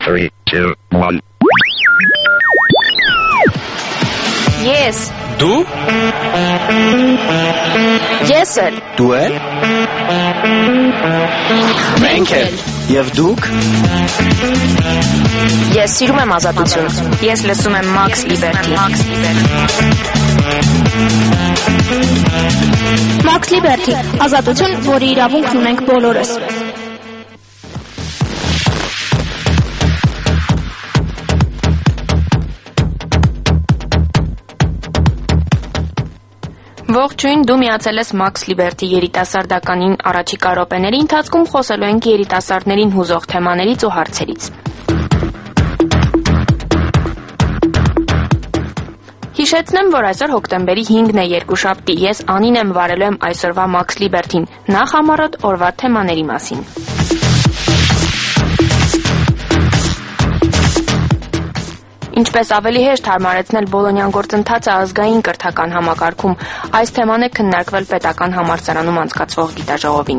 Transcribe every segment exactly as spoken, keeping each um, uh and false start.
three, two, one. Yes. Դու? Ես էլ։ Դու էլ? Մենք էլ։ Եվ դուք? Ես սիրում եմ ազատություն։ Ես լսում եմ Max Liberty։ Max Liberty, ազատություն, որի իրավունքն ունենք բոլորս։ Ողջույն, դու միացել ես Max Liberty երիտասարդականին առաջիկա րոպեների ընթացքում խոսելու ենք երիտասարդներին հուզող թեմաներից ու հարցերից։ Հիշեցնեմ, որ այսօր հոկտեմբերի հինգն է, երկուշաբթի, ես Անին եմ, վարելու եմ այսօրվա Max Liberty-ն, նախ համառոտ օրվա թեմաների մասին։ Ինչպես ավելի հեշտ հարմարեցնել Բոլոնյան գործընթացը ազգային կրթական համակարգում, այս թեման է քննարկվել պետական համալսարանում անցկացվող գիտաժողովին։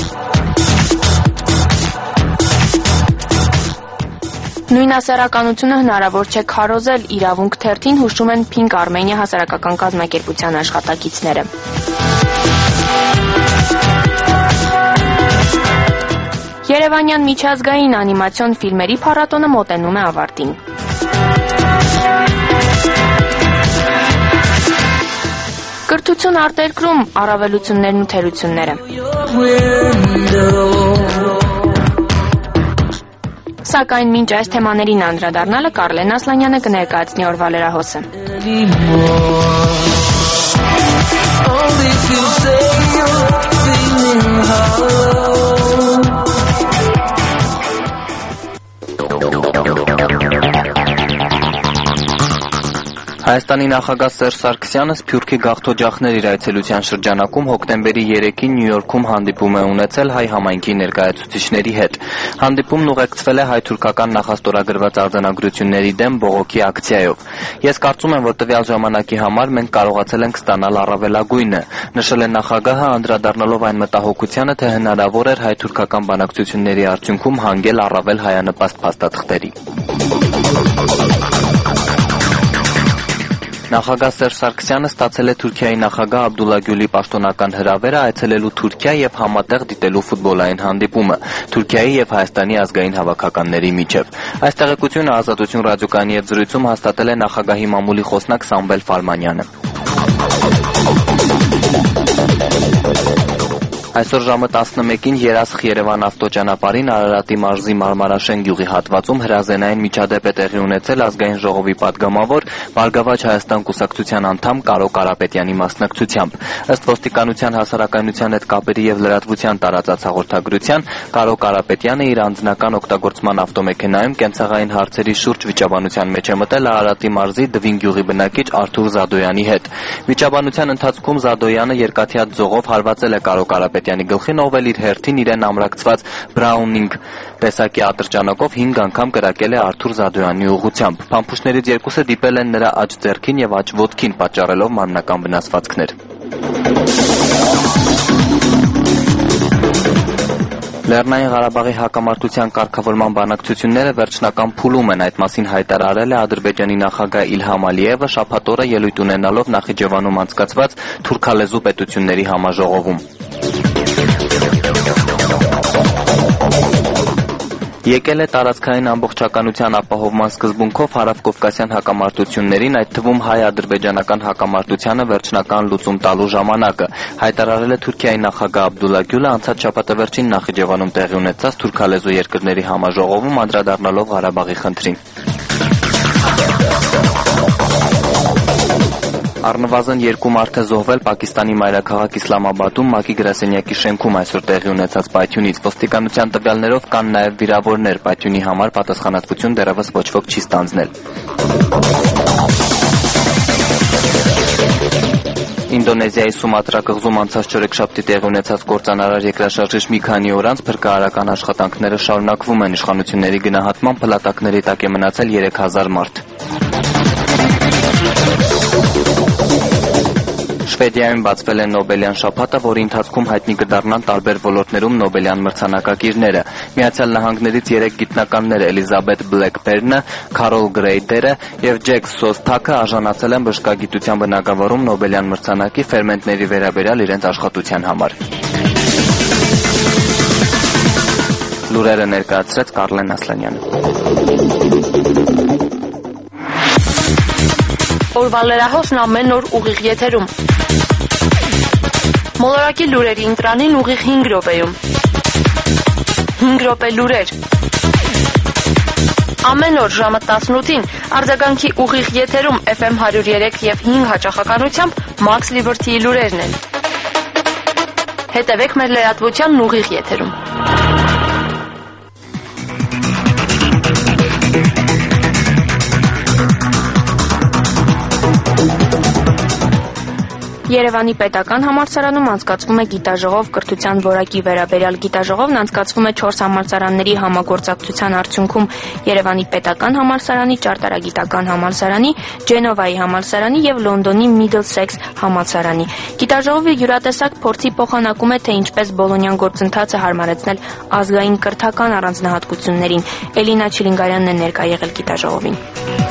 Նույնասեռականությունը հնարավոր չէ քարոզել, իրավունք թերթին հուշում են Pink Armenia հասարակական կազմակերպության աշխատակիցները։ Երևանյան միջազգային անիմացիոն ֆիլմերի փառատոնը մոտենում է ավարտին։ Կրթություն արտերկրում, առավելություններն ու թերությունները։ Սակայն մինչ այս թեմաներին անդրադառնալը Կարլեն Ասլանյանը կներկայացնի օրվա լրահոսը։ Հայաստանի նախագահ Սերժ Սարգսյանը Սփյուռքի գաղթօջախներ իր այցելության շրջանակում հոկտեմբերի երեքին Նյու Յորքում հանդիպում է ունեցել հայ համայնքի ներկայացուցիչների հետ։ Հանդիպումն ուղեկցվել է հայ-թուրքական նախաստորագրված արձանագրությունների դեմ բողոքի ակցիայով։ Ես կարծում եմ, որ տվյալ ժամանակի համար մենք կարողացել ենք ստանալ առավելագույնը, նշել է նախագահը, անդրադառնալով այն մտահոգությանը, թե հնարավոր էր հայ-թուրքական բանակցությունների արդյունքում հանգել առավել հայանպաստ փաստաթղթերի։ Նախագահ Սերժ Սարգսյանը ստացել է Թուրքիայի նախագահ Աբդուլլա Գյուլի պաշտոնական հրավերը այցելելու Թուրքիա եւ համատեղ դիտելու ֆուտբոլային հանդիպումը Թուրքիայի եւ Հայաստանի ազգային հավաքականների միջև։ Այս տեղեկությունը Ազատություն ռադիոկայանի հետ զրույցում հաստատել է նախագահի մամուլի խոսնակ Սամվել Ֆալմանյանը։ Այսօր ժամը տասնմեկին Երասխ Երևան ավտոճանապարհին Արարատի մարզի Մարմարաշեն գյուղի հատվածում հրազենային միջադեպ է տեղի ունեցել ազգային ժողովի պատգամավոր Բարգավաճ Հայաստան կուսակցության անդամ Կարո Կարապետյանի մասնակցությամբ։ Ըստ ոստիկանության հասարակայնության հետ կապերի եւ լրատվության տարածած հաղորդագրության Կարո Կարապետյանը իր անձնական օգտագործման ավտոմեքենայում կենցաղային հարցերի շուրջ վիճաբանության մեջ է մտել Արարատի մարզի Դվին գյուղի բնակիչ Արթուր Զադոյանի հետ։ Վիճաբանության ընթացքում Զադոյանը երկաթյաց ձողով հարվածել է Կարո Կարապետյանի գլխին, ով էլ իր հերթին իրեն ամրակցված Բրաունինգ տեսակի ատրճանակով հինգ անգամ կրակել է Արթուր Զադոյանի ուղղությամբ։ Փամփուշտներից երկուսը դիպել են նրա աջ ձեռքին եւ աջ ոտքին, պատճառելով մարմնական վնասվածքներ։ Լեռնային Ղարաբաղի հակամարտության կարգավորման բանակցությունները վերջնական փուլում են, այդ մասին հայտարարել է Ադրբեջանի նախագահ Իլհամ Ալիևը շաբաթ օրը ելույթ ունենալով Նախիջևանում անցկացված թուրքալեզու պետությունների համաժողովում։ Եկել է տարածքային ամբողջականության ապահովման սկզբունքով հարավկովկասյան հակամարտություններին, այդ թվում հայ-ադրբեջանական հակամարտությանը վերջնական լուծում տալու ժամանակը, հայտարարել է Թուրքիայի նախագահ Աբդուլլա Գյուլը անցած շաբաթավերջին Նախիջևանում տեղի ունեցած թուրքալեզու երկրների համաժողովում անդրադառնալով Ղարաբաղի խնդրին։ Առնվազն երկու մարդ է զոհվել Պակիստանի մայրաքաղաք Իսլամաբադում ՄԱԿ-ի գրասենյակի շենքում այսօր տեղի ունեցած պայթյունից։ Ոստիկանության տվյալներով կան նաև վիրավորներ, պայթյունի համար պատասխանատվություն դեռևս ոչ ոք չի ստանձնել։ Ինդոնեզիայի Սումատրա կղզում անցած չորեքշաբթի տեղի ունեցած կործանարար երկրաշարժից մի քանի օր անց փրկարարական աշխատանքները շարունակվում են։ Իշխանությունների գնահատմամբ փլատակների տակ է մնացել երեք հազար մարդ։ Շվեդիայում բացվել է Նոբելյան շաբաթը, որի ընթացքում հայտնի կդառնան տարբեր ոլորտներում Նոբելյան մրցանակակիրները։ Միացյալ Նահանգներից երեք գիտնականներ Էլիզաբեթ Բլեքբերնը, Քարոլ Գրեյդերը եւ Ջեք Սոստակը արժանացել են բժշկագիտության բնագավառում Նոբելյան մրցանակի ֆերմենտների վերաբերյալ իրենց աշխատության համար։ Լուրերը ներկայացրեց Կարլեն Ասլանյանը։ Օրվա լրահոսն ամեն օր ուղիղ եթերում։ Մոլորակի լուրերի ընտրանին ուղիղ հինգ րոպեում։ հինգ րոպե լուրեր։ Ամեն օր ժամը տասնութին արձագանքի ուղիղ եթերում Էֆ Էմ հարյուր երեք եւ հինգ հաճախականությամբ Max Liberty-ի լուրերն են։ Հետևեք մեր լրատվությանն ուղիղ եթերում։ Երևանի պետական համալսարանում անցկացվում է գիտաժողով կրթության որակի վերաբերյալ։ Գիտաժողովն անցկացվում է չորս համալսարանների համագործակցության արդյունքում Երևանի պետական համալսարանի, Ճարտարագիտական համալսարանի, Ջենովայի համալսարանի եւ Լոնդոնի Միդլսեքս համալսարանի։ Գիտաժողովը յուրատեսակ փորձի փոխանակում է, թե ինչպես Բոլոնյան գործընթացը հարմարեցնել ազգային կրթական առանձնահատկություններին։ Էլինա Չիլինգարյանն է ներկա եղել գիտաժողովին։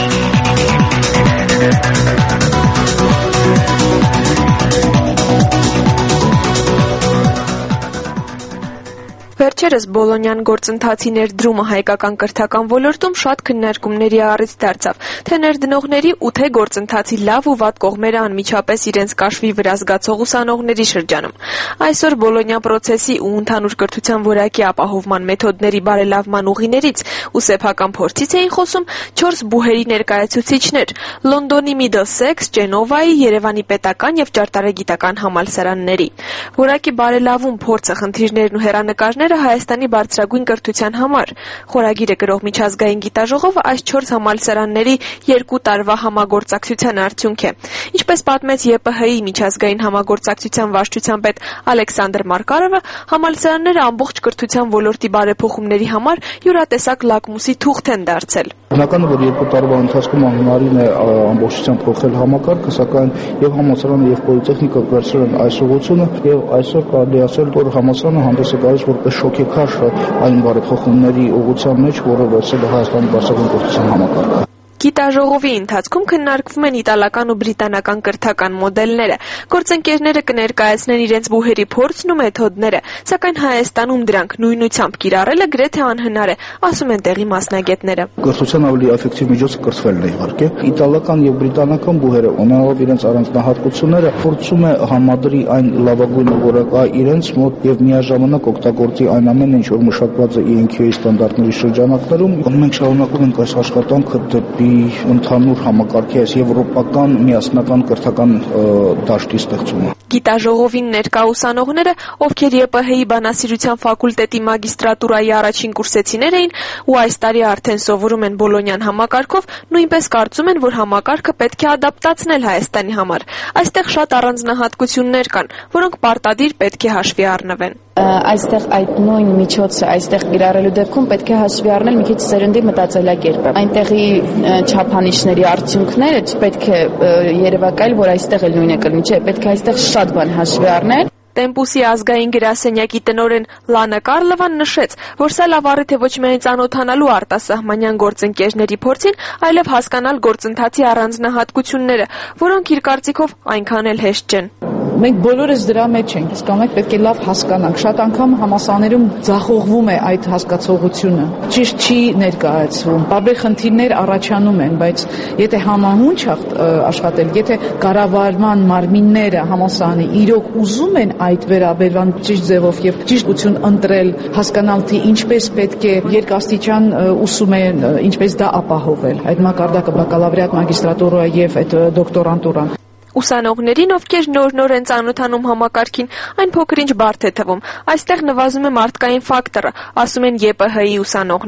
Վերջերս Բոլոնյան գործընթացի ներդրումը հայկական կրթական ոլորտում շատ քննարկումների առիթ դարձավ, թե ներդնողների ու թե գործընթացի լավ ու վատ կողմերը անմիջապես իրենց կաշվի վրա զգացող ուսանողների շրջանում։ Այսօր Բոլոնյա process-ի ու ընդհանուր կրթության որակի ապահովման մեթոդների բարելավման ուղիներից ու սեփական փորձից էին խոսում չորս բուհերի ներկայացուցիչներ՝ Լոնդոնի Միդլսեքս, Ջենովայի, Երևանի պետական եւ Ճարտարագիտական համալսարանների։ Որակի բարելավում փորձը, խնդիրներն ու հեռանկարները Հայաստանի բարձրագույն կրթության համար։ Խորագիրը գրող միջազգային գիտաժողովը այս չորս համալսարանների երկու տարվա համագործակցության արդյունք է։ Ինչպես պատմեց Ե Պ Հ-ի միջազգային համագործակցության վարչության պետ Ալեքսանդր Մարկարովը, համալսարանները ամբողջ կրթության ոլորտի բարեփոխումների համար յուրատեսակ լակմուսի թուղթ են դարձել։ Բնական է, որ երկու տարվա ընթացքում անհնարին է ամբողջությամբ փոխել համակարգը, սակայն եւ համալսարանը եւ պոլիտեխնիկը վերցրել են այս ուղղությունը եւ այսօր կարելի ասել, որ համալսարանը հանդես է գալիս որպես շոկեքաշ այն բարեփոխումների ուղղության մեջ, որը վերցրել է Հայաստանի բարձրագույն կրթության համակարգը։ Գիտաժողովի ընթացքում քննարկվում են իտալական ու բրիտանական կրթական մոդելները։ Գործընկերները կներկայացնեն իրենց բուհերի փորձն ու մեթոդները, սակայն Հայաստանում դրանք նույնությամբ կիրառելը գրեթե անհնար է, ասում են տեղի մասնագետները։ Կրթության ավելի էֆեկտիվ միջոցը կրթվելն է, իհարկե։ Իտալական եւ բրիտանական բուհերը ունենալով իրենց առանձնահատկությունները, փորձում է համադրի այն լավագույնը, որը կա իրենց մոտ եւ միաժամանակ օգտագործի այն ամենը, ինչ որ մշակված է E N Q-ի ստանդարտների շրջանակներում։ Մենք շարունակում ենք այս աշխատանքը դեպի ընդհանուր համակարգի այս եվրոպական միասնական կրթական դաշտի ստեղծումը։ Գիտաժողովին ներկա ուսանողները, ովքեր Ե Պ Հ-ի բանասիրության ֆակուլտետի մագիստրատուրայի առաջին կուրսեցիներ էին ու այս տարի արդեն սովորում են Բոլոնյան համակարգով, նույնպես կարծում են, որ համակարգը պետք է ադապտացնել Հայաստանի համար։ Այստեղ շատ առանձնահատկություններ կան, որոնք պարտադիր պետք է հաշվի առնվեն։ Այստեղ այդ նույն միջոցը այստեղ գրառելու դեպքում պետք է հաշվի առնել մի քիչ սերնդի մտածելակերպը։ Այնտեղի չափանիշների արդյունքները չպետք է երևակայել, որ այստեղ էլ նույնը կլինի, չէ, պետք է այստեղ շատ բան հաշվի առնել։ Տեմպուսի ազգային գրասենյակի տնօրեն Լանա Կարլովան նշեց, որ սա լավ առիթ է ոչ միայն ծանոթանալու արտասահմանյան գործընկերների փորձին, այլև հասկանալ գործընթացի առանձնահատկությունները, որոնք իր կարծիքով այնքան էլ հեշտ չեն։ Մենք բոլորս դրա մեջ ենք, իսկ մենք պետք է լավ հասկանանք։ Շատ անգամ համալսարաններում ձախողվում է այդ հասկացողությունը։ Ճիշտ չի ներկայացվում։ Տարբեր խնդիրներ առաջանում են, բայց եթե համահունչ աշխատել, եթե կառավարման մարմինները համալսարանի իրոք ուզում են այդ վերաբերվան ճիշտ ձևով եւ ճիշտ ություն ընտրել, հասկանալ թե ինչպես պետք է երկաստիճան ուսում են, ինչպես դա ապահովել։ Այդ մակարդակը բակալավրիատ, մագիստրատուրա եւ այդ դոկտորանտուրան։ Ուսանողներին, ովքեր նոր-նոր են ծանոթանում համակարգին, այն փոքր-ինչ բարդ է թվում։ Այստեղ նվազում է մարդկային ֆակտորը, ասում են Ե Պ Հ-ի ուսանողները։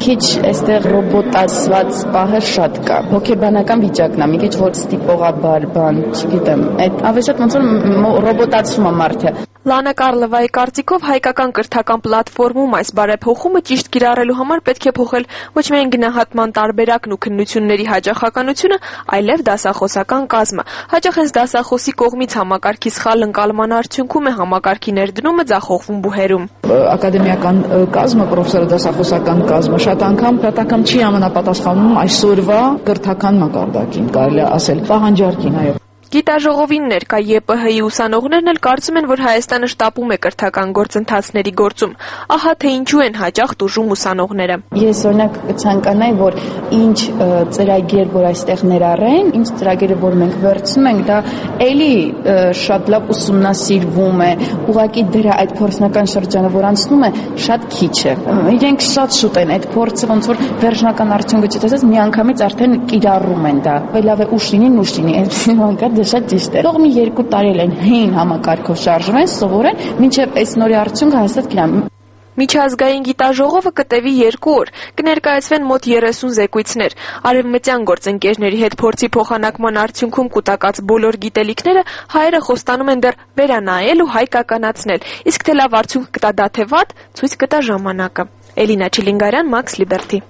Քիչ այստեղ ռոբոտացված պահը շատ կա։ Հոգեբանական վիճակն է, մի քիչ որ ստիպողաբար բան, չգիտեմ, այդ ավելի շատ ոնց որ ռոբոտացվում է մարդը։ Լանա Կարլովայի կարծիքով հայկական կրթական պլատֆորմում այս բարեփոխումը ճիշտ կիրառելու համար պետք է փոխել ոչ միայն գնահատման տարբերակն ու քննությունների հաճախականությունը, այլև դասախոսական կազմը։ Հաճախ այս դասախոսի կողմից համակարգի սխալ ընկալման արդյունքում է համակարգի ներդնումը ձախողվում բուհերում։ Ակադեմիական կազմը, պրոֆեսորը դասախոսական կազմը շատ անգամ քրթական չի համապատասխանում այսօրվա կրթական մակարդակին, կարելի է ասել, պահանջարկին, այո։ Գիտաժողովին ներկա Ե Պ Հ-ի ուսանողներն էլ կարծում են, որ Հայաստանը շտապում է կրթական գործընթացների գործում։ Ահա թե ինչու են հաճախ տուժում ուսանողները։ Ես օրինակ կցանկանայի, որ ինչ ծրագիր որ այստեղ ներառեն, ինչ ծրագիրը որ մենք վերցնում ենք, դա էլի շատ լավ ուսումնասիրվում է, ուղղակի դրա այդ փորձնական շրջանը որ անցնում է, շատ քիչ է։ Իրենք շատ շուտ են այդ փորձը ոնց որ վերջնական արդյունքը չտեսած, միանգամից արդեն կիրառում են դա։ Լավ է ուշ լինին, ուշ լինի, այսպես բան կա, դա շատ ճիշտ է։ Թող մի երկու տարի էլ են հին համակարգով շարժվում են, սովորեն, մինչև այս նորի արդյունքը հաստատ կիրանան։ Միջազգային գիտաժողովը կտևի երկու օր, կներկայացվեն մոտ երեսուն զեկույցներ։ Արևմտյան գործընկերների հետ փորձի փոխանակման արդյունքում կուտակած բոլոր գիտելիքները հայերը խոստանում են դեռ վերանայել ու հայկականացնել, իսկ թե լավ արդյունք կտա դա թե վատ, ցույց կտա ժամանակը։ Էլինա Չիլինգարյան, Max Liberty։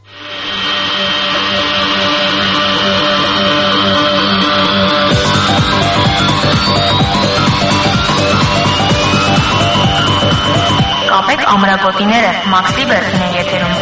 Կապեք ամրագոտիները, Max Liberty-ն է եթերում։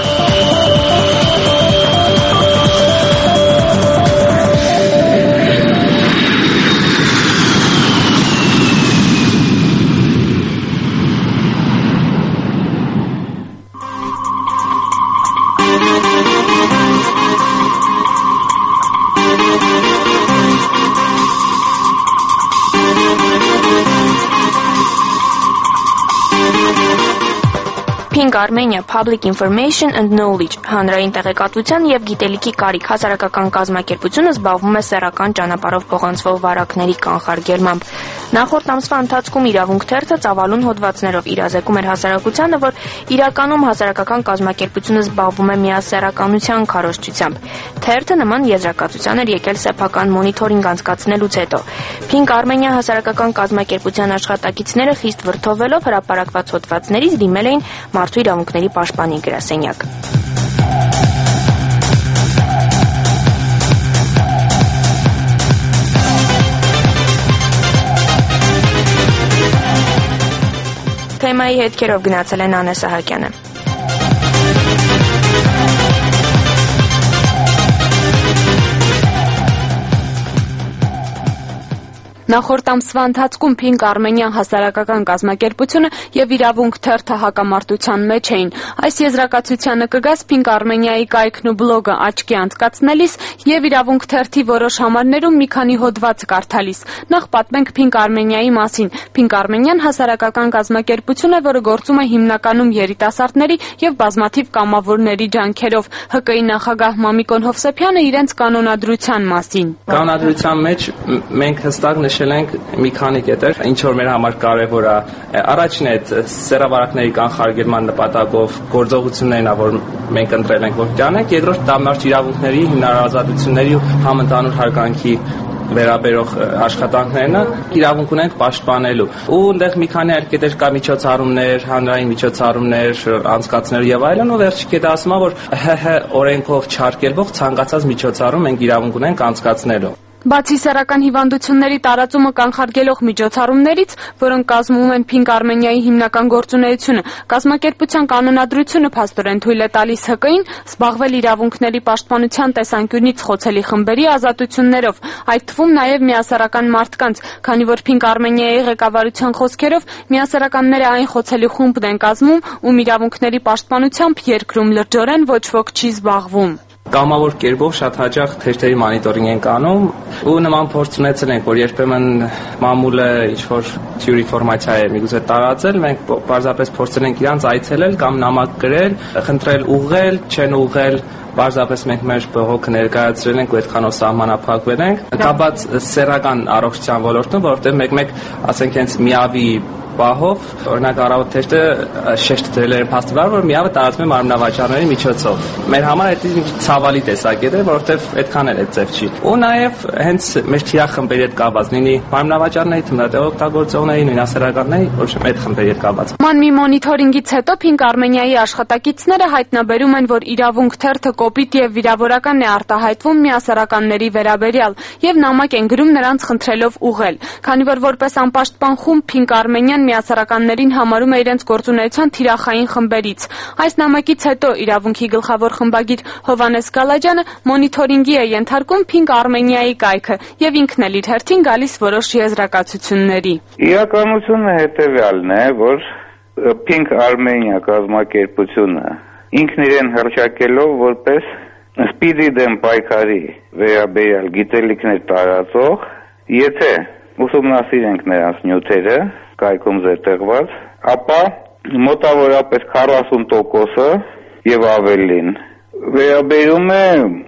Pink Armenia Public Information and Knowledge հանրային տեղեկատվության եւ գիտելիքի կարիք հասարակական կազմակերպությունը զբաղվում է սեռական ճանապարհով փոխանցվող վարակների կանխարգելմամբ։ Նախորդ ամսվա ընթացքում իրավունք թերթը ծավալուն հոդվածներով իրազեկում էր հասարակությանը, որ իրականում հասարակական կազմակերպությունը զբաղվում է միասեռականության քարոզչությամբ։ Թերթը նման եզրակացության էր եկել սեփական մոնիթորինգ անցկացնելուց հետո։ Pink Armenia հասարակական կազմակերպության աշխատակիցները խիստ վրդովվելով հրապարակված հոդվածներից դիմել էին մարդու իրավունքների պաշտպանի գրասենյակ։ Թեմայի հետքերով գնացել են Անե Սահակյանը։ Նախորդ ամսվա ընթացքում Pink Armenia հասարակական կազմակերպությունը եւ իրավունք թերթը հակամարտության մեջ էին։ Այս եզրակացությանը կգաս Pink Armenia-ի կայքն ու բլոգը աչքի անցկացնելիս եւ իրավունք թերթի որոշ համարներում մի քանի հոդված կարդալիս։ Նախ պատմենք Pink Armenia-ի մասին։ Pink Armenia-ն հասարակական կազմակերպություն է, որը գործում է հիմնականում երիտասարդների եւ բազմաթիվ կամավորների ջանքերով։ Հ Կ-ի նախագահ Մամիկոն Հովսեփյանը իրենց կանոնադրության մասին։ Կանոնադրության մեջ մենք հստակ նշել ենք մի քանի կետեր, ինչ որ մեր համար կարևոր է։ Առաջինն է սեռավարակների կանխարգելման նպատակով գործողություններն է, որ մենք ընտրել ենք, որ կյանենք։ Երկրորդ դա մարդ իրավունքների, հիմնարարազատությունների ու համընդհանուր հարգանքի վերաբերող աշխատանքներն է, իրավունք ունենք պաշտպանելու։ Ու այնտեղ մի քանի այլ կետեր կա, միջոցառումներ, հանրային միջոցառումներ անցկացնելու եւ այլն, ու վերջի կետը ասում է, որ Հ Հ օրենքով չարգելվող ցանկացած միջոցառում մենք իրավունք ունենք անցկացնելու։ Բացի սեռական հիվանդությունների տարածումը կանխարգելող միջոցառումներից, որոնք կազմում են Pink Armenia-ի հիմնական գործունեությունը, կազմակերպության կանոնադրությունը փաստորեն թույլ է տալիս Հ Կ-ին զբաղվել իրավունքների պաշտպանության տեսանկյունից խոցելի խմբերի ազատություններով, այդ թվում նաև միասեռական մարդկանց, քանի որ Pink Armenia-ի ղեկավարության խոսքերով միասեռականները այն խոցելի խումբն են կազմում, ում իրավունքների պաշտպանությամբ երկրում լրջորեն ոչ ոք չի զբաղվում։ Կամավոր կերպով շատ հաճախ թերթերի մոնիտորինգ ենք անում ու նման փորձ ունեցել ենք, որ երբեմն մամուլը ինչ-որ թյուր ինֆորմացիա է միգուցե տարածել, մենք պարզապես փորձել ենք իրանց այցելել կամ նամակ գրել, խնդրել ուղղել, չեն ուղղել, պարզապես մենք մեր բողոքը ներկայացրել ենք ու այդքանով սահմանափակվել ենք։ Կապված սեռական առողջության ոլորտում, որովհետև մեկ-մեկ ասենք հենց միավի պահով, օրինակ առավոտեշտը շեշտը դրել էր փաստաբար, որ միավը տարածվում է մարմնավաճառների միջոցով։ Մեր համար դա մի ցավալի տեսակետ է, որովհետև այդքան էլ այդ ձև չի։ Ու նաև հենց մեր թիրախմբերի հետ կապված լինի մարմնավաճառների, թմրատեղ օգտագործողների, նույնասեռականների, ոչ այդ խմբերի հետ կապված։ Մանմի մոնիթորինգից հետո Pink Armenia-ի աշխատակիցները հայտնաբերում են, որ իրավունք թերթը կոպիտ եւ վիրավորական է արտահայտվում միասեռականների վերաբերյալ եւ նամակ են գրում նրանց խնդրելով ուղղել։ Քանի որ որպես անպաշտպան խումբ Pink Armenia-ն միասեռականներին համարում է իրենց գործունեության թիրախային խմբերից։ Այս նամակից հետո իրավունքի գլխավոր խմբագիր Հովհաննես Գալաջյանը մոնիթորինգի է ենթարկում Pink Armenia-ի կայքը եւ ինքն էլ իր հերթին գալիս որոշ եզրակացությունների։ Իրականությունը հետեւյալն է, որ Pink Armenia կազմակերպությունը ինքն իրեն հռչակելով որպես սպիդի դեմ պայքարի վերաբերյալ գիտելիքներ տարածող, եթե ուսումնասիրենք նրանց նյութերը, կայքում զետեղված, ապա մոտավորապես քառասուն տոկոսը եւ ավելին վերաբերում է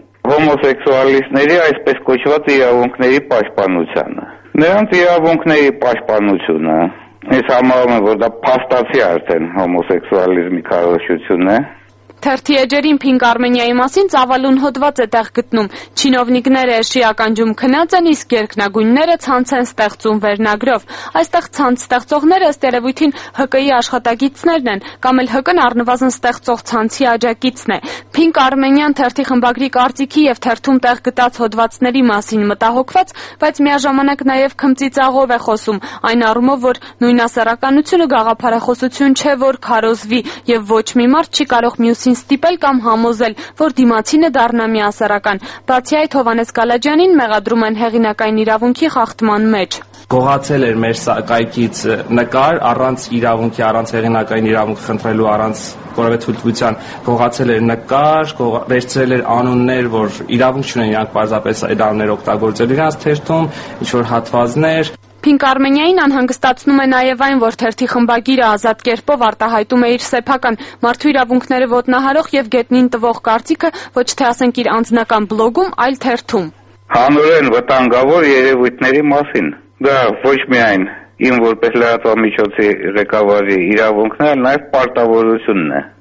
հոմոսեքսուալիստների այսպես կոչված իրավունքների պաշտպանությանը։ Նրանց իրավունքների պաշտպանությունը ես համարում եմ, որ դա փաստացի արդեն հոմոսեքսուալիզմի քարոզություն է։ Թերթի էջերին Pink Armenia-ի մասին ծավալուն հոդված է տեղ գտնում։ Չինովնիկները էշի ականջում քնած են, իսկ երկնագույնները ցանց են ստեղծում վերնագրով։ Այստեղ ցանց ստեղծողները ըստ երևույթին Հ Կ-ի աշխատակիցներն են, կամ էլ Հ Կ-ն առնվազն ստեղծող ցանցի աջակիցն է։ Pink Armenia-ն թերթի խմբագրի կարծիքի եւ թերթում տեղ գտած հոդվածների մասին մտահոգված, բայց միաժամանակ նաեւ քմծիծաղով է խոսում, այն առումով, որ նույնասեռականությունը գաղափարախոսություն չէ, որ քարոզվի, եւ ոչ մի մարդ չի կարող մյուսին ստիպել կամ համոզել, որ դիմացինը դառնա միասեռական։ Բացի այդ, Հովհաննես Գալաջյանին մեղադրում են հեղինակային իրավունքի խախտման մեջ։ Գողացել էր մեր կայքից նկար առանց իրավունքի, առանց հեղինակային իրավունք խնդրելու, առանց որևէ թույլտվության, գողացել էր նկար, վերցրել էր անուններ, որ իրավունք չունեն իրանք պարզապես այդ անունները օգտագործել իրանց թերթում, ինչ-որ հատվածներ։ Pink Armenia-ին անհանգստացնում է նաև այն, որ թերթի խմբագիրը ազատ կերպով արտահայտում է իր սեփական մարդու իրավունքները ոտնահարող եւ գետնին տվող կարծիքը ոչ թե ասենք իր անձնական բլոգում, այլ թերթում։ Հանրեն վտանգավոր երևույթների մասին։ Դա ոչ միայն իմ որպես լրատվամիջոցի ղեկավարի իրավունքն է, այլ նաև պարտավորությունն է։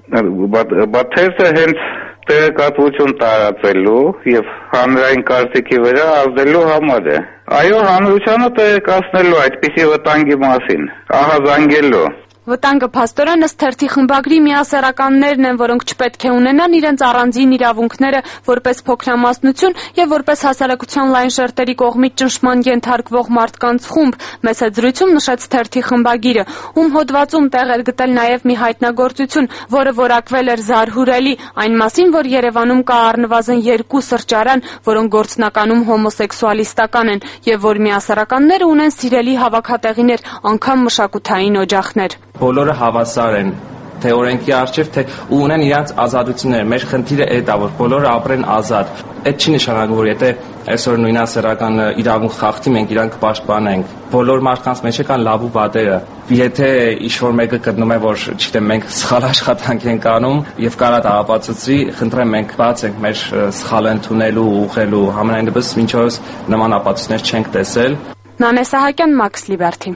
Բայց թերթը հենց տեղեկատվություն տարածելու եւ հանրային կարծիքի վրա ազդելու համար է։ Այո, հանրությանը տեղեկացնելու այդպիսի վտանգի մասին, ահազանգելու։ Վտանգը փաստորեն ըստ թերթի խմբագրի միասեռականներն են, որոնք չպետք է ունենան իրենց առանձին իրավունքները որպես փոքրամասնություն եւ որպես հասարակության լայն շերտերի կողմից ճնշման ենթարկվող մարդկանց խումբ, մեծ զրույցում նշեց թերթի խմբագիրը, ում հոդվածում տեղ էր գտել նաեւ մի հայտնագործություն, որը որակվել էր զարհուրելի, այն մասին, որ Երևանում կա առնվազն երկու սրճարան, որոնք գործնականում հոմոսեքսուալիստական են եւ որ միասեռականները ունեն սիրելի հավաքատեղիներ, անգամ մշակութային օջախներ։ Բոլորը հավասար են, թե օրենքի առջև, թե ունեն իրենց ազատությունները։ Մեր խնդիրը այդ է, որ բոլորը ապրեն ազատ։ Այդ չի նշանակում, որ եթե այսօր նույնասեռական իրավունք խախտի, մենք իրանք կպաշտպանենք։ Բոլոր մարդկանց մեջ կան լավ ու վատերը։ Եթե ինչ-որ մեկը գտնում է, որ չգիտեմ, մենք սխալ աշխատանք ենք անում եւ կարա դա ապացուցի, խնդրեմ մենք բաց ենք մեր սխալը ընդունելու, ուղղելու, համենայն դեպս մինչ օրս նման ապացույցներ չենք տեսել։ Նանե Սահակյան, Max Liberty։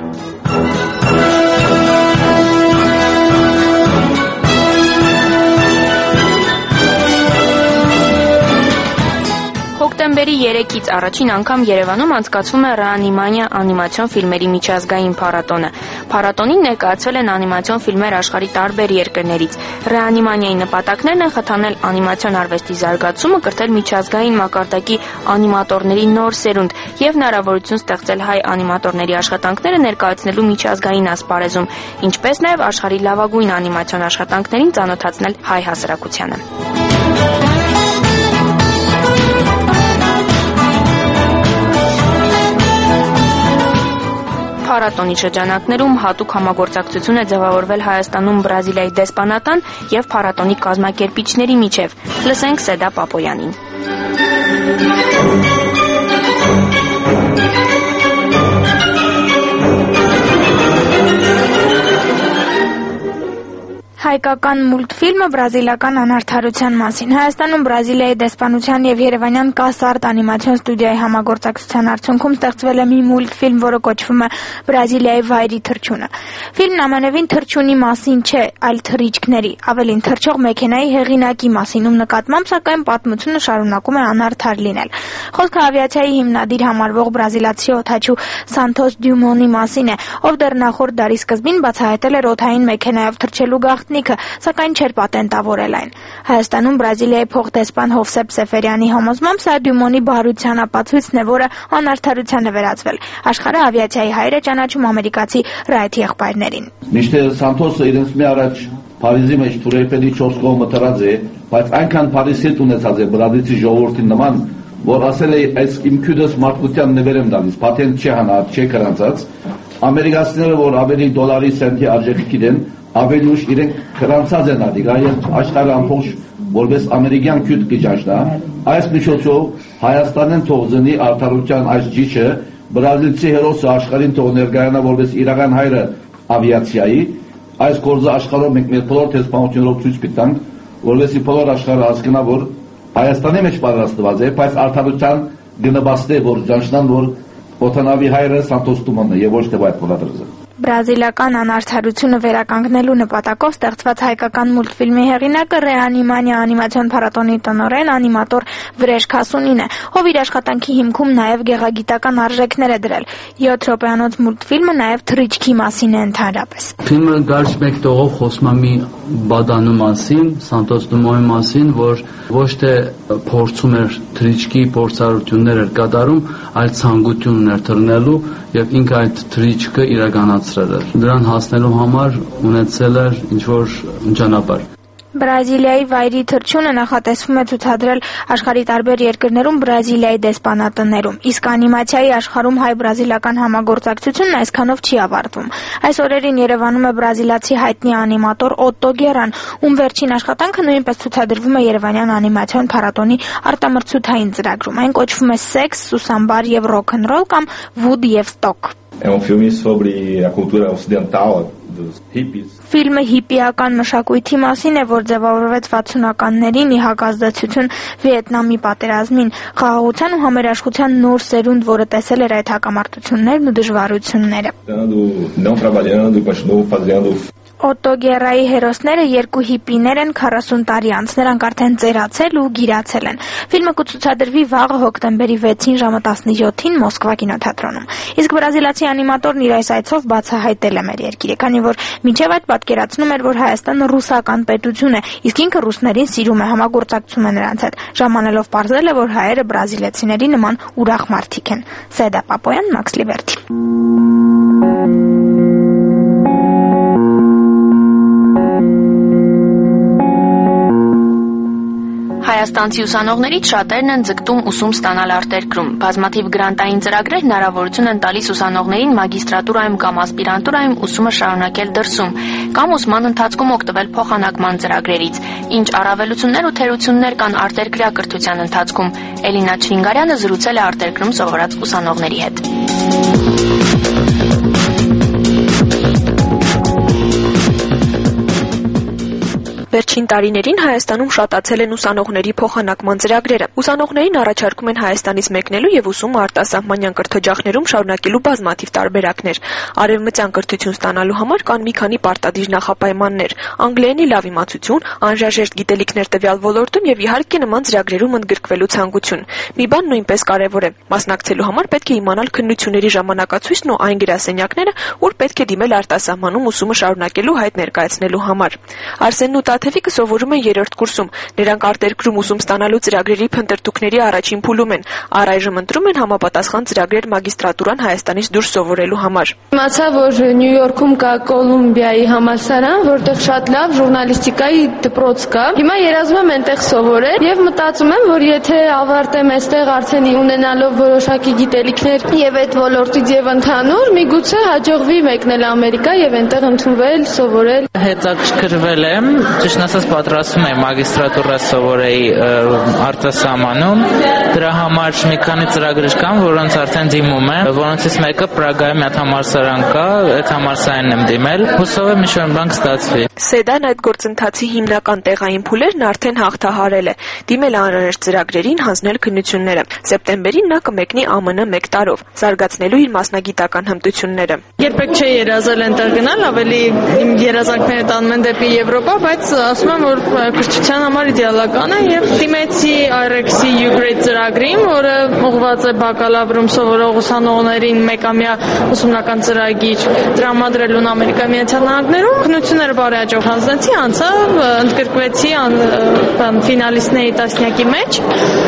Հոկտեմբերի երեքից առաջին անգամ Երևանում անցկացվում է Ռեանիմանիա անիմացիոն ֆիլմերի միջազգային փառատոնը։ Փառատոնին ներկայացվել են անիմացիոն ֆիլմեր աշխարհի տարբեր երկրներից։ Ռեանիմանիայի նպատակներն են խթանել անիմացիոն արվեստի զարգացումը, կրթել միջազգային մակարդակի անիմատորների նոր սերունդ եւ հնարավորություն ստեղծել հայ անիմատորների աշխատանքները ներկայացնելու միջազգային ասպարեզում, ինչպես նաեւ աշխարհի լավագույն անիմացիոն աշխատանքներին ծանոթացնել հայ հասարակությանը։ Փառատոնի շրջանակներում հատուկ համագործակցություն է ձևավորվել Հայաստանում Բրազիլիայի դեսպանատան եւ փառատոնի կազմակերպիչների միջև։ Լսենք Սեդա Պապոյանին։ Հայկական մուլտֆիլմը բրազիլական անարդարության մասին։ Հայաստանում Բրազիլիայի դեսպանության եւ Երևանյան Կասարտ անիմացիոն ստուդիայի համագործակցության արդյունքում ստեղծվել է մի մուլտֆիլմ, որը կոչվում է Բրազիլիայի վայրի թռչունը։ Ֆիլմն ամենևին թռչունի մասին չէ, այլ թռիչքների, ավելին թռչող մեքենայի հեղինակի մասին, ում նկատմամբ սակայն պատմությունը շարունակում է անարդար լինել։ Խոսքը ավիացիայի հիմնադիր համարվող բրազիլացի օդաչու Սանթոս Դյումոնի մասին է, ով դեռ նախորդ դարի սկզբին բացահայտել էր օդային մեքենայով թռչելու գաղտնիքը, սակայն չէր պատենտավորել այն։ Հայաստանում Բրազիլիայի փոխդեսպան Հովսեփ Սեֆերյանի համոզմամբ սա Դյումոնի բարության ապացույցն է, որը անարդարության է վերածվել։ Աշխարհը ավիացիայի հայր է ճանաչում ամերիկացի Ռայթ եղբայրներին։ Միշտ Սանթոսը իրենց մի առաջ Փարիզի մեջ թուրեփելի չորս կողմը տրած է, բայց այնքան Փարիզի հետ ունեցած է բրազիլցի ժողովրդի նման, որ ասել է այս իմ քյուդս մարդկության նվեր եմ տալիս, պատենտ չի հանա, չի կրանցած։ Ամերիկացիները, որ ավելի դոլարի սենտի արժեքի գիտեն, ավելի ուշ իրենք կրանցած են ադիգ, այլ աշխարհը ամբողջ որպես ամերիկյան քյուդ կիճանչնա։ Այս միջոցով Հայաստանեն թողնի արդարության այս ջիչը բրազիլցի հերոսը աշխարհին թող ներկայանա որպես իրական հայրը ավիացիայի։ Այս գործը աշխարհում մենք մեր բոլոր տեսփանություններով ցույց կտանք, որովհետեւ բոլոր աշխարհը հասկանա, որ Հայաստանի մեջ պատրաստված է, բայց արդարության գնաբաստե որ ճանչնան, որ օթանավի հայրը Սանթոս Դյումոնն է եւ ոչ թե այդ փոլադրզը։ Բրազիլական անարդարությունը վերականգնելու նպատակով ստեղծված հայկական մուլտֆիլմի հեղինակը Ռեանիմանիա անիմացիոն փառատոնի տնօրեն անիմատոր Վրեժ Քասունին է, ով իր աշխատանքի հիմքում նաև գեղագիտական արժեքներ է դրել։ յոթ րոպեանոց մուլտֆիլմը նաև թռիչքի մասին է ընդհանրապես։ Ֆիլմը գարշ մեկ տողով խոսում է մի բադանու մասին, Սանթոս Դյումոնի մասին, որ ոչ թե փորձում էր թռիչքի փորձառություններ էր կատարում, այլ ցանկություն ուներ թռնելու եւ ինքը այդ թռիչքը իրականացրել էր։ Դրան հասնելու համար ունեցել էր ինչ-որ ճանապարհ։ Բրազիլիայի վայրի թռչունը նախատեսվում է ցուցադրել աշխարհի տարբեր երկրներում Բրազիլիայի դեսպանատներում, իսկ անիմացիայի աշխարհում հայ-բրազիլական համագործակցությունն այսքանով չի ավարտվում։ Այս օրերին Երևանում է բրազիլացի հայտնի անիմատոր Օտտո Գերան, ում վերջին աշխատանքը նույնպես ցուցադրվում է Երևանյան անիմացիոն փառատոնի արտամրցութային ծրագրում։ Այն կոչվում է Sex, Սուսամբար եւ Rock'n'Roll կամ Wood եւ Stock։ É um filme sobre a cultura ocidental dos hippies. Ֆիլմը հիպիական մշակույթի մասին է, որ ձևավորվեց վաթսունականներին ի հակազդեցություն Վիետնամի պատերազմին, խաղաղության ու համերաշխության նոր սերունդ, որը տեսել էր այդ հակամարտություններն ու դժվարությունները։ Não trabalhando, continuou fazendo. Օտտո Գերայի հերոսները երկու հիպիներ են քառասուն տարի անց, նրանք արդեն ծերացել ու գիրացել են։ Ֆիլմը կցուցադրվի վաղը հոկտեմբերի վեցին ժամը տասնյոթին Մոսկվա կինոթատրոնում։ Իսկ բրազիլացի անիմատորն իր այս այցով բացահայտել է մեր երկիրը, քանի որ մինչև այդ պատկերացնում էր, որ Հայաստանը ռուսական պետություն է, իսկ ինքը ռուսներին սիրում է, համագործակցում է նրանց հետ, ժամանելով պարզել է, որ հայերը բրազիլացիների նման ուրախ մարդիկ են։ Սեդա Պապոյան, Մաքս Լիբերթի։ Հայաստանցի ուսանողներից շատերն են ձգտում ուսում ստանալ արտերկրում։ Բազմաթիվ գրանտային ծրագրեր հնարավորություն են տալիս ուսանողներին մագիստրատուրայում կամ ասպիրանտուրայում ուսումը շարունակել դրսում, կամ ուսման ընթացքում օգտվել փոխանակման ծրագրերից։ Ինչ առավելություններ ու թերություններ կան արտերկրյա կրթության ընթացքում։ Էլինա Չրինգարյանը զրուցել է արտերկրում սովորած ուսանողների հետ։ Վերջին տարիներին Հայաստանում շատացել են ուսանողների փոխանակման ծրագրերը։ Ուսանողներին առաջարկում են Հայաստանից մեկնելու եւ ուսումը արտասահմանյան կրթօջախներում շարունակելու բազմաթիվ տարբերակներ։ Արևմտյան կրթություն ստանալու համար կան մի քանի պարտադիր նախապայմաններ՝ անգլերենի լավ իմացություն, անհրաժեշտ գիտելիքներ տվյալ ոլորտում եւ իհարկե նման ծրագրերում ընդգրկվելու ցանկություն։ Մի բան նույնպես կարեւոր է՝ մասնակցելու համար պետք է իմանալ քննությունների ժամանակացույցն ու այն գրասենյակները, ուր պետք է դիմել արտասահմանում ուսումը շարունակելու հայտ ներկայացնելու համար։ Արսենն ու Տաթևիկը սովորում են երրորդ կուրսում։ Նրանք արտերկրում ուսում ստանալու ծրագրերի փնտրտուքների առաջին փուլում են։ Առայժմ ընտրում են համապատասխան ծրագրեր մագիստրատուրան Հայաստանից դուրս սովորելու համար։ Իմացա, որ Նյու Յորքում կա Կոլումբիայի համալսարան, որտեղ շատ լավ ժուրնալիստիկայի դպրոց կա։ Հիմա երազում եմ այնտեղ սովորել եւ մտածում եմ, որ եթե ավարտեմ այստեղ արդեն ունենալով որոշակի գիտելիքներ եւ այդ ոլորտից եւ ընդհանուր, միգուցե հաջողվի մեկնել Ամերիկա եւ այնտեղ ընդունվել, սովորել։ Հետաքրքրվել եմ, ճիշտ ասած պատրաստում եմ մագիստրատուրա սովորեի արտասահմանում։ Դրա համար մի քանի ծրագրեր կան, որոնց արդեն դիմում եմ, որոնցից մեկը Պրագայի մի հատ համալսարան կա, այդ համալսարանն եմ դիմել։ Հուսով եմ ինչ-որ բան կստացվի։ Սեդան այդ գործընթացի հիմնական տեղային փուլերն արդեն հաղթահարել է։ Դիմել անհրաժեշտ ծրագրերին, հանձնել քննությունները։ Սեպտեմբերին նա կմեկնի Ա Մ Ն մեկ տարով, զարգացնելու իր մասնագիտական հմտությունները։ Երբեք չէի երազել այնտեղ գնալ, ավելի իմ երազանքները տանում են դեպի Եվրոպա, բայց ասում եմ, որ կրթության համար իդեալական է եւ դիմեցի I R E C U Grade ծրագրին, որը ուղղված է բակալավրում սովորող ուսանողներին մեկամյա ուսումնական ծրագիր տրամադրելուն Ամերիկայի Միացյալ Նահանգներում։ Քննությունները բարի հաջող հանձնեցի, անցա, ընդգրկվեցի ֆինալիստների տասնյակի մեջ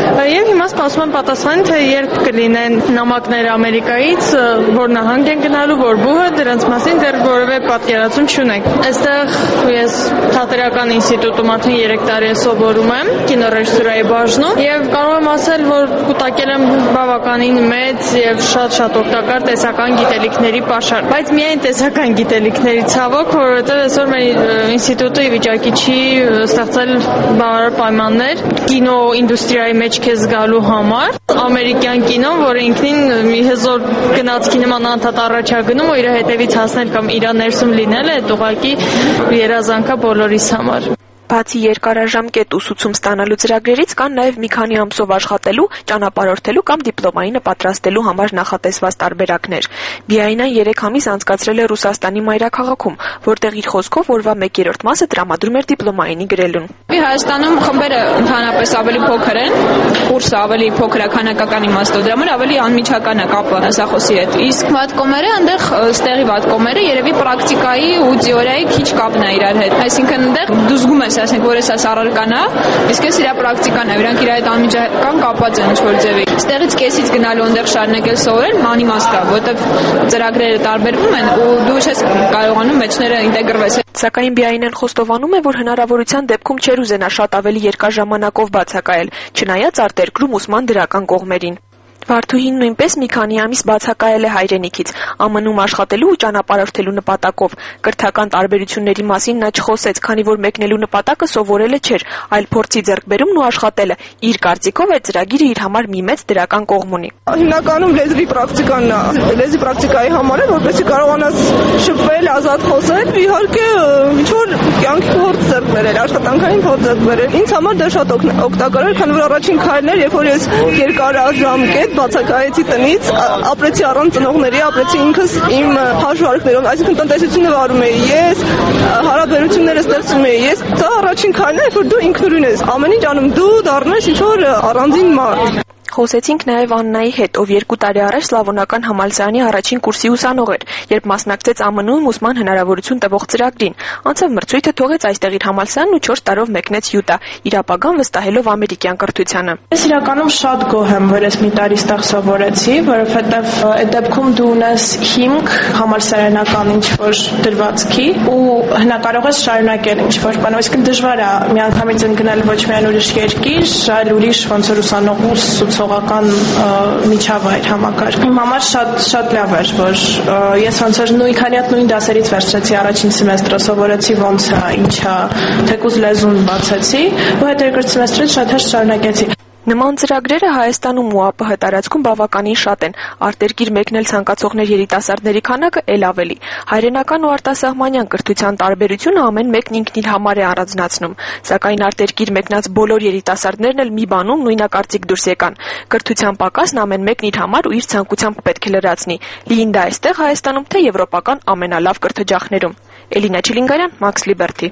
եւ հիմա սպասում եմ պատասխան, թե երբ կլինեն նամակները Ամերիկայից, որ նահանգ են գնալու, որ բուհը, դրանց մասին դեռ որևէ պատկերացում չունենք։ Այստեղ ես թատերական ինստիտուտում արդեն երեք տարի սովորում եմ կինոռեժիսուրայի բաժնում եւ կարող եմ ասել, որ կուտակել եմ բավականին մեծ եւ շատ-շատ օգտակար տեսական գիտելիքների պաշար, բայց միայն տեսական գիտելիքների ցավոք, որովհետեւ այսօր մեր ինստիտուտը ի վիճակի չի ստեղծել բավարար պայմաններ կինո ինդուստրիայի մեջ քեզ գալու համար։ Ամերիկյան կինոն, որը ինքնին մի հզոր գնացքի նման անդադ առաջ է գնում ու իր հետևից հասնել կամ իր ներսում լինել է, այդ ուղղակի երազանքա բոլորիս համար։ Բացի երկարաժամկետ ուսուցում ստանալու ծրագրերից կան նաև մի քանի ամսով աշխատելու, ճանապարհորդելու կամ դիպլոմային պատրաստելու համար նախատեսված տարբերակներ։ Բիայնան երեք ամիս անցկացրել է Ռուսաստանի մայրաքաղաքում, որտեղ իր խոսքով օրվա մեկերորդ մասը տրամադրում էր դիպլոմայինի գրելուն։ Հայաստանում խմբերը ընդհանրապես ավելի փոքր են, կուրսը ավելի փոքր է քանակական իմաստով, դրա համար ավելի անմիջական է կապը ասախոսի հետ։ Իսկ վատկոմերը այնտեղ ստեղի վատկոմերը երևի պրակտիկայի ու թեորիայի քիչ կապն է իրար հետ։ Այսինքն այնտեղ դու զգում ես, ասենք, որ էս առարկան է, իսկ էս իր պրակտիկան է, իրանք իր հետ անմիջական կապված են ինչ-որ ձևի։ Ստեղից կեսից գնալու այնտեղ շարունակել սովորել անիմաստ է, որտեղ ծրագրերը տարբերվում են ու դու չես կարողանում մեջները ինտեգրվես։ Սակայն Բիայնան խոստովանում է, որ հնարավորության դեպքում չէր ուզենա շատ ավելի երկար ժամանակով բացակայել, չնայած արտերկրում ուսման դրական կողմերին։ Վարդուհին նույնպես մի քանի ամիս բացակայել է հայրենիքից, Ա Մ Ն-ում աշխատելու ու ճանապարհորդելու նպատակով։ Կրթական տարբերությունների մասին նա չխոսեց, քանի որ մեկնելու նպատակը սովորելը չէր, այլ փորձի ձեռքբերումն ու աշխատելը։ Իր կարծիքով այդ ծրագիրը իր համար մի մեծ դրական կողմ ունի։ Հիմնականում լեզվի պրակտիկանն է, լեզվի պրակտիկայի համար է, որպեսզի կարողանաս շփվել, ազատ խոսել, իհարկե ինչ-որ կյանքի փորձ ձեռք բերել, աշխատանքային փորձ ձեռք բերել։ Ինձ համար դա շատ օգտակար էր, քանի որ առաջին քայլն էր, երբ որ ես երկարաժամկետ բացակայեցի տնից, ապրեցի առանց ծնողների, ապրեցի ինքս իմ հաշվարկներով, այսինքն տնտեսությունը վարում էի ես, հարաբերությունները ստեղծում էի ես։ Դա առաջին քայլն է, որ դու ինքնուրույն ես, ամեն ինչ անում դու դառնես ինչ-որ առանձին մարդ։ Խոսեցինք նաև Աննայի հետ, ով երկու տարի առաջ Սլավոնական համալսարանի առաջին կուրսի ուսանող էր, երբ մասնակցեց Ա Մ Ն-ում ուսման հնարավորություն տվող ծրագրին։ Անցավ մրցույթը, թողեց այստեղ իր համալսարանն ու չորս տարով մեկնեց Յուտա, իր ապագան վստահելով ամերիկյան կրթությանը։ Ես իրականում շատ գոհ եմ, որ ես մի տարի ստեղ սովորեցի, որովհետև այդ դեպքում դու ունես հիմք համալսարանական ինչ-որ դրվածքի ու հնակարող ես շարունակել ինչ-որ բան, այսինքն դժվար է միանգամից ընկնել ոչ միայն ուրիշ երկիր, այլ ուրիշ ոնց որ ուսանող ուսուցողական միջավայր համակարգ։ Իմ համար շատ շատ լավ էր, որ ես ոնց որ նույն քանի հատ նույն դասերից վերցրեցի առաջին սեմեստրը, սովորեցի ոնց է, ինչ է, թեկուզ լեզուն բացեցի, ու հետո երկրորդ սեմեստրից շատ հեշտ շարունակեցի։ Նման ծրագրերը Հայաստանում ու Ա Պ Հ տարածքում բավականին շատ են, արտերկիր մեկնել ցանկացողներ երիտասարդների քանակը էլ ավելի։ Հայրենական ու արտասահմանյան կրթության տարբերությունը ամեն մեկն ինքն իր համար է առանձնացնում, սակայն արտերկիր մեկնած բոլոր երիտասարդներն էլ մի բանում նույնակարծիք դուրս եկան։ Կրթության պակասն ամեն մեկն իր համար ու իր ցանկությամբ պետք է լրացնի։ Լինի դա այստեղ Հայաստանում, թե եվրոպական ամենալավ կրթօջախներում։ Էլինա Չիլինգարյան, Max Liberty։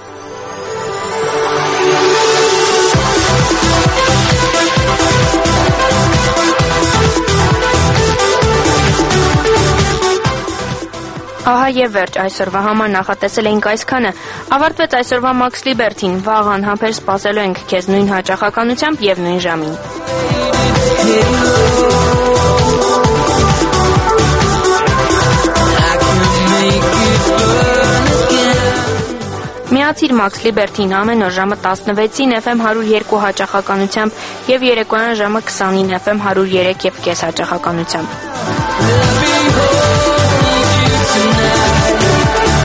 Ահա եւ վերջ, այսօրվա համար նախատեսել էինք այսքանը։ Ավարտվեց այսօրվա Max Liberty-ն, վաղ անհամբեր սպասելու ենք քեզ նույն հաճախականությամբ եւ նույն ժամին։ Միացիր Max Liberty-ն ամեն օր ժամը տասնվեցին Էֆ Էմ հարյուր երկու հաճախականությամբ եւ երեկոյան ժամը քսանին Էֆ Էմ հարյուր երեք եւ կես հաճախականությամբ։